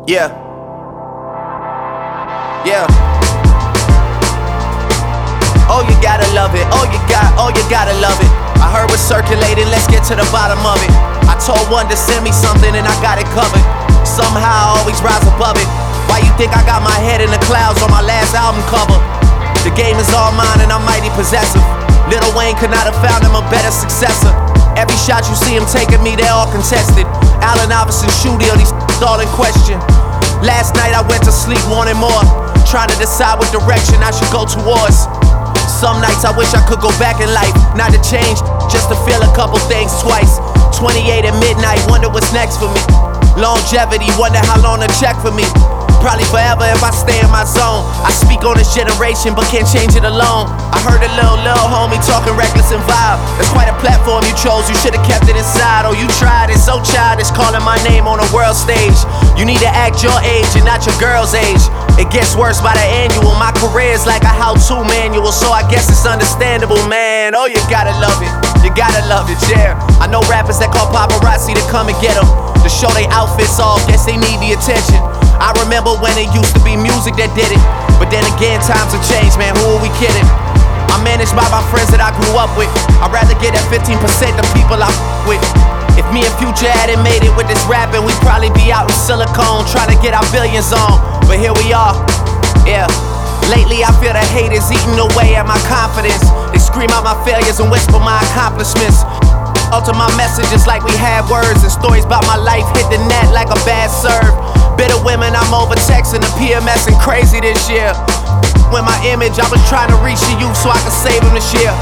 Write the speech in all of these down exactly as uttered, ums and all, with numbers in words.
Yeah. Yeah. Oh, you gotta love it. Oh, you got, oh, you gotta love it. I heard what's circulating, let's get to the bottom of it. I told one to send me something and I got it covered. Somehow I always rise above it. Why you think I got my head in the clouds on my last album cover? The game is all mine and I'm mighty possessive. Lil Wayne could not have found him a better successor. Every shot you see him taking me, they're all contested. Allen Iverson, Shooty, these all in question. Last night I went to sleep wanting more, trying to decide what direction I should go towards. Some nights I wish I could go back in life, not to change, just to feel a couple things twice. Twenty-eight at midnight, wonder what's next for me. Longevity, wonder how long to check for me. Probably forever if I stay in my zone. I speak on this generation but can't change it alone. I heard a little, little homie talking reckless and vibe. That's quite a platform you chose, you should've kept it inside. Oh, you tried it, so childish, calling my name on a world stage. You need to act your age and not your girl's age. It gets worse by the annual. My career is like a how-to manual, so I guess it's understandable, man. Oh, you gotta love it, you gotta love it, yeah. I know rappers that call paparazzi to come and get them, to show they outfits off, guess they need the attention. I remember when it used to be music that did it, but then again times have changed, man, who are we kidding? I'm managed by my friends that I grew up with. I'd rather get that fifteen percent the people I f with. If me and Future hadn't made it with this rapping, we'd probably be out in Silicone trying to get our billions on. But here we are, yeah. Lately I feel the haters eating away at my confidence. They scream out my failures and whisper my accomplishments. Alter my messages like we had words, and stories about my life hit the net like a bad serve. Bitter women, I'm over texting the P M S and crazy this year. When my image, I was trying to reach the youth so I could save them this year.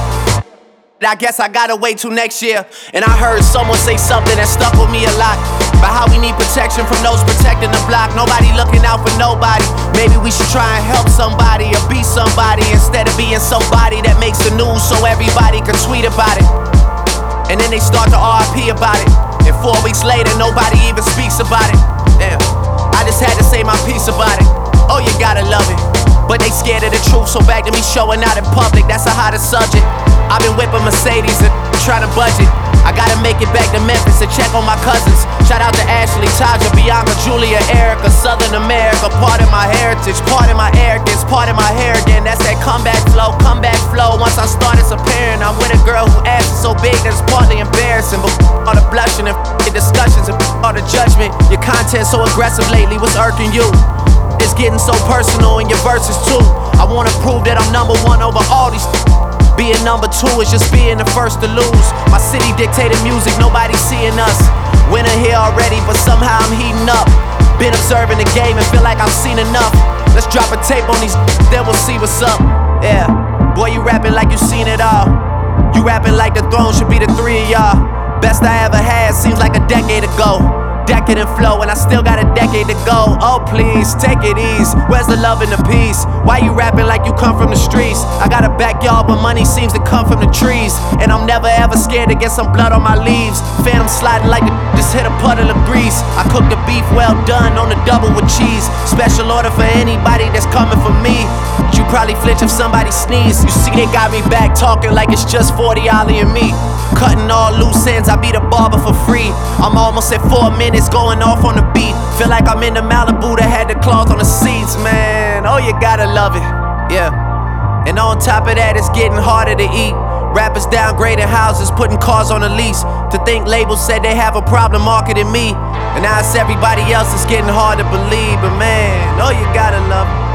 I guess I gotta wait till next year. And I heard someone say something that stuck with me a lot, about how we need protection from those protecting the block. Nobody looking out for nobody. Maybe we should try and help somebody or be somebody instead of being somebody that makes the news so everybody can tweet about it. And then they start to R I P about it, and four weeks later nobody even speaks about it. Damn, I just had to say my piece about it. Oh, you gotta love it. But they scared of the truth, so back to me showing out in public, that's a hotter subject. I've been whipping Mercedes and trying to budget. I gotta make it back to Memphis and check on my cousins. Shout out to Ashley, Taja, Bianca, Julia, Erica, Southern America. Part of my heritage, part of my arrogance, part of my hair again. That's that comeback flow, comeback flow. Once I start disappearing, I'm with a girl who ass is so big that it's partly embarrassing. But all the blushing and discussions and all the judgment. Your content so aggressive lately, what's irking you? It's getting so personal in your verses too. I wanna prove that I'm number one over all these. Being number two is just being the first to lose. My city dictated music, nobody seeing us. Winter here already, but somehow I'm heating up. Been observing the game and feel like I've seen enough. Let's drop a tape on these, then we'll see what's up. Yeah, boy, you rapping like you seen it all. You rapping like the throne should be the three of y'all. Best I ever had seems like a decade ago. Decadent flow and I still got a decade to go. Oh please, take it easy. Where's the love and the peace? Why you rapping like you come from the streets? I got a backyard but money seems to come from the trees. And I'm never ever scared to get some blood on my leaves. Phantom sliding like the just hit a puddle of grease. I cook the beef well done on the double with cheese. Special order for anybody that's coming for me. You probably flinch if somebody sneeze. You see they got me back talking like it's just forty Ollie and me. Cutting all loose ends, I be the barber for free. I'm almost at four minutes going off on the beat. Feel like I'm in the Malibu that had the cloth on the seats, man. Oh, you gotta love it, yeah. And on top of that, it's getting harder to eat. Rappers downgrading houses, putting cars on a lease. To think labels said they have a problem marketing me, and now it's everybody else, it's getting hard to believe. But man, oh, you gotta love it.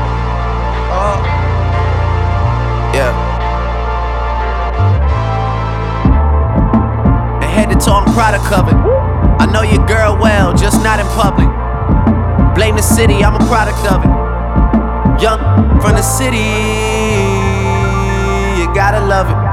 Oh, yeah. And head to toe, I'm product of it. I know your girl well, just not in public. Blame the city, I'm a product of it. Young from the city, you gotta love it.